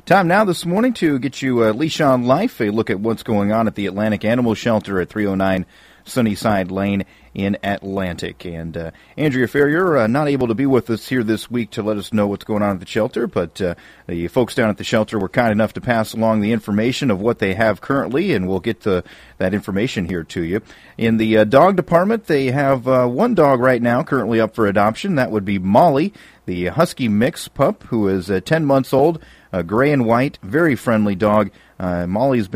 Time now this morning to get you Leash on Life, a look at what's going on at the Atlantic Animal Shelter at 309 Sunnyside Lane in Atlantic. And Andrea Ferrier not able to be with us here this week to let us know what's going on at the shelter, but the folks down at the shelter were kind enough to pass along the information of what they have currently, and we'll get that information here to you. In the dog department, they have one dog right now currently up for adoption. That would be Molly, the Husky mix pup, who is 10 months old, gray and white, very friendly dog. Molly's been